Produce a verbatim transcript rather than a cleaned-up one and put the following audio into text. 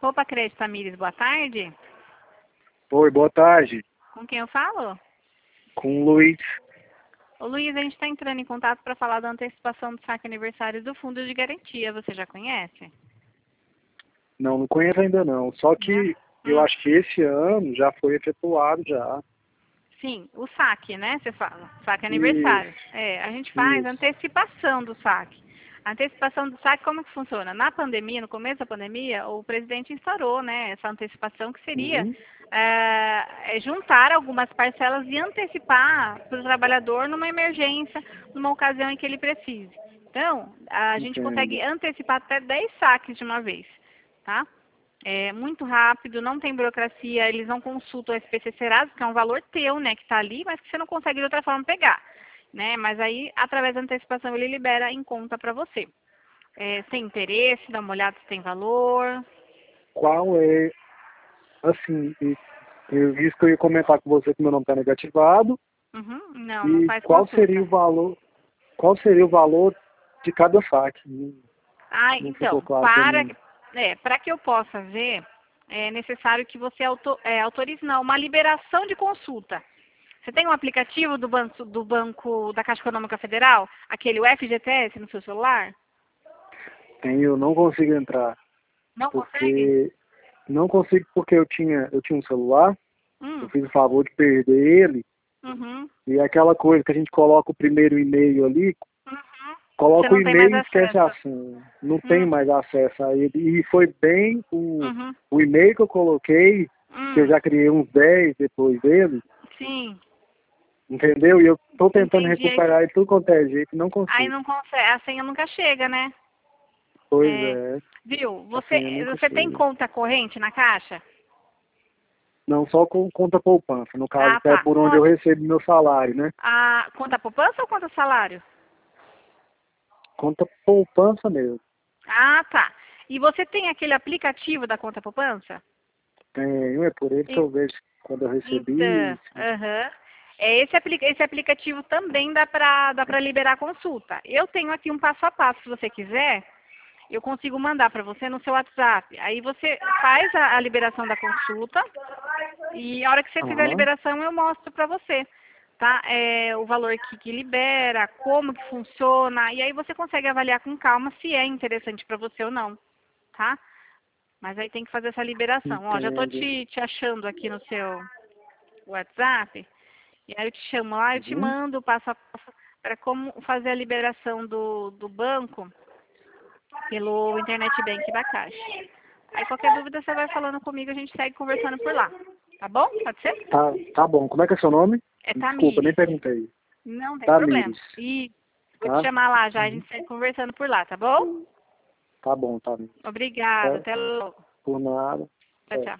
Roupa Crédito Tamires, boa tarde. Oi, boa tarde. Com quem eu falo? Com o Luiz. Ô Luiz, a gente está entrando em contato para falar da antecipação do saque aniversário do Fundo de Garantia. Você já conhece? Não, não conheço ainda não. Só que eu Hum. acho que esse ano já foi efetuado já. Sim, o saque, né? Você fala. Saque aniversário. Isso, É, a gente faz isso. antecipação do saque. A antecipação do saque, como que funciona? Na pandemia, no começo da pandemia, o presidente instaurou, né, essa antecipação que seria Uhum. é, é juntar algumas parcelas e antecipar para o trabalhador numa emergência, numa ocasião em que ele precise. Então, a gente consegue Entendo. antecipar até dez saques de uma vez, tá? É muito rápido, não tem burocracia, eles não consultam o S P C Serasa, que é um valor teu, né, que está ali, mas que você não consegue de outra forma pegar, né? Mas aí, através da antecipação, ele libera em conta para você. É, sem interesse, dá uma olhada se tem valor. Qual é, assim, e- eu disse que eu ia comentar com você que meu nome está negativado. Uhum, não, não E faz qual seria consulta. o valor, qual seria o valor de cada saque? Não, Ah, não ficou então, claro para para, mim. é, para que eu possa ver, é necessário que você auto, é, autorize não, uma liberação de consulta. Você tem um aplicativo do banco, do banco da Caixa Econômica Federal, aquele U F G T S no seu celular? Tem, eu não consigo entrar, Não consegue? porque não consigo porque eu tinha, eu tinha um celular, eu Hum, fiz o favor de perder ele. uhum, E é aquela coisa que a gente coloca o primeiro e-mail ali, uhum. Você coloca o não tem mais e-mail e esquece a acesso. senha. Não tem Hum, mais acesso a ele. E foi bem o, uhum, o e-mail que eu coloquei, que eu hum, já criei uns dez depois dele, sim, entendeu? E eu tô tentando entendi. Aí, recuperar ele tudo quanto é jeito, não aí consigo. não consegue, a senha nunca chega, né? Pois É, é, viu? a Você, senha nunca você tem chega. conta corrente na Caixa? Não só com conta poupança, no caso, Ah, que é tá. por onde eu Conta, recebo meu salário, né? a conta poupança ou conta salário? Conta poupança mesmo. Ah, tá. E você tem aquele aplicativo da conta poupança? Tenho, é por ele que En- eu vejo quando eu recebi. Então, aham. É, esse, apli- esse aplicativo também dá para dá para liberar consulta. Eu tenho aqui um passo a passo, se você quiser, eu consigo mandar para você no seu WhatsApp. Aí você faz a, a liberação da consulta e a hora que você fizer a Aham, liberação eu mostro para você, tá? É, o valor que, que libera, como que funciona, e aí você consegue avaliar com calma se é interessante para você ou não, tá? Mas aí tem que fazer essa liberação. Ó, já estou entendo. te, te achando aqui no seu WhatsApp. E aí eu te chamo lá, eu te Uhum. mando o passo a passo para como fazer a liberação do, do banco pelo Internet Bank da Caixa. Aí qualquer dúvida você vai falando comigo, a gente segue conversando por lá. Tá bom? Pode ser? Tá, tá bom. Como é que é seu nome? É Desculpa, nem Tamires. perguntei. Não tem problema. Tamires, E vou te tá? chamar lá já, a Uhum. gente segue conversando por lá, tá bom? Tá bom, Tamires. Obrigada, É, até logo. por nada. Tchau, É. tchau.